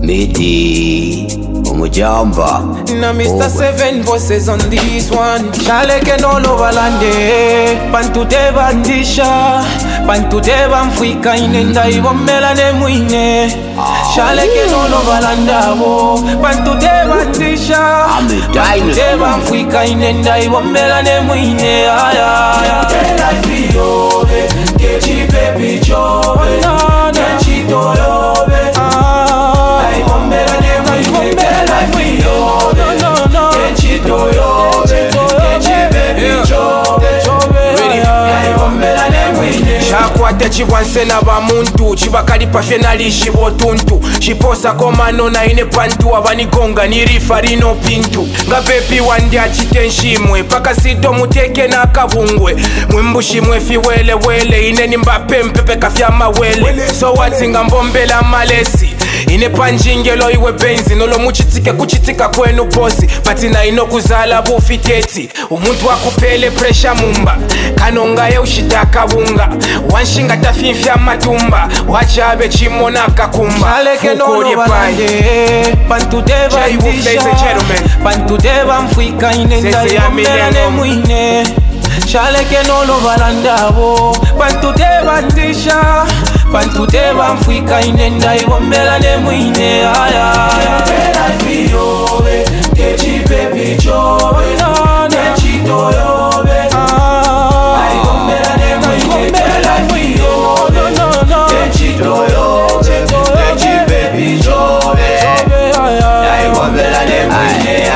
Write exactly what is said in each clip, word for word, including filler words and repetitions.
Midi Umujamba Na Mister Seven voices on this one. Shaleke no lovalande Pantute bandisha Pantute bamfika inenda ibombela ne mwine. Shaleke no lovalanda wo Pantute bandisha Pantute bamfika inenda ibombela ne mwine. Aya life yobe Kechi baby chobe Kechi toyobe Shakwate chibwanse na bamuntu chibakalipa fenali shibotuntu chiposa komano na ine pantu abanigonga nirifa rino pintu nga pepi wandi achitenshimwe paka sito muteke na kabungwe mwimbushimwe fiwele wele ine nimbape mpepe kafya mawele so watinga mbombela malesi ine panjingelo iwe benzi nolo muchitike kuchitika kwenu bosi patina ino kuzala bufiteti umuntu wakupele pressure mumba kanonga ye ushitaka bunga wanshinga tafinfya matumba wachabe chimona kakumba Shaleke no lovalande Pantute bandisha Pantute bamfika inenda ibombela ne mwine. Shaleke no lovalanda wo Pantute bandisha Pantute bamfika inenda ibombela ne mwine. Aya life yobe Kechi baby chobe Kechi toyobe ibombela ne mwine. Life yobe Kechi toyobe Kechi baby chobe ibombela ne mwine.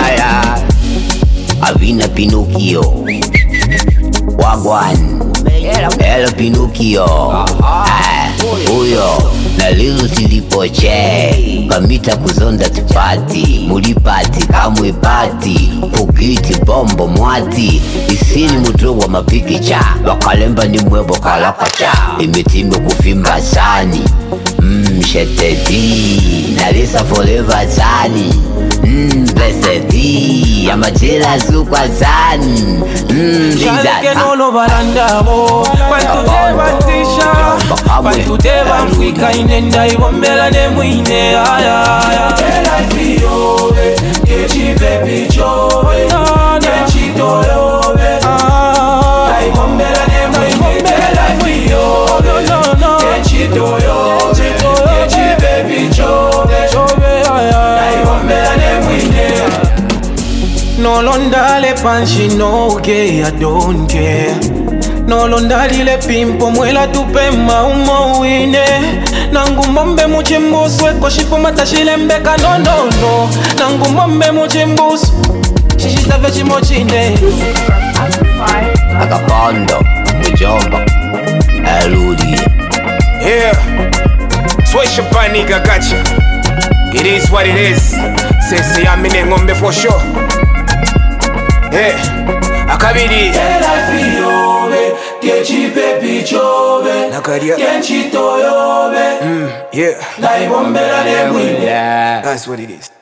Avina Pinocchio Wagwan Ela Pinocchio Uyo na lilo tilipoche Kamita kuzonda tupati Mulipati kamwe pati Pukiti bombo mwati Isini mutuwa mapikicha Wakalemba ni mwebo kalakacha Imitime kufimba sani Mmm sheteti Nalisa forever sani Mmm blessedi Amajela sukwa sani Mmm Shaleke no lovalanda wo Pantute bandisha Pantute bamfika inenda ibombela ne mwine. Aya life yobe Kechi baby chobe Kechi toyobe ibombela ne mwine. Life yobe Kechi toyobe Kechi baby chobe ibombela ne mwine. No londale panshi no okay, I don't care. No londali le pimpo mwela tupe maumo wine. Nangumombe muchimbusu eko shifu matashile mbeka no no no. Nangumombe muchimbusu shishitave chimochine. Akapondo Mujamba Eludi. Yeah, Swisha nigga gotcha. It is what it is. Say say I'm in ngombe for sure. Hey, akabiri life yobe Kechi baby chobe Nakaria Kechi toyobe. Mm, yeah. Na ibombela ne mwine. That's what it is.